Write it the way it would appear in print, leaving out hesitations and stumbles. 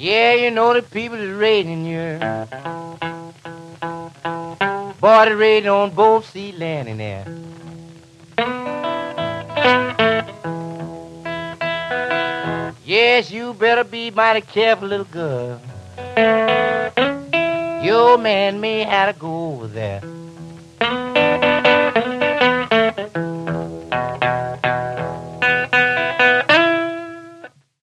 Yeah, you know the people is raiding you. Boy, they raiding on both sea, land and air. Yes, you better be mighty careful, little girl. Your man may have to go over there.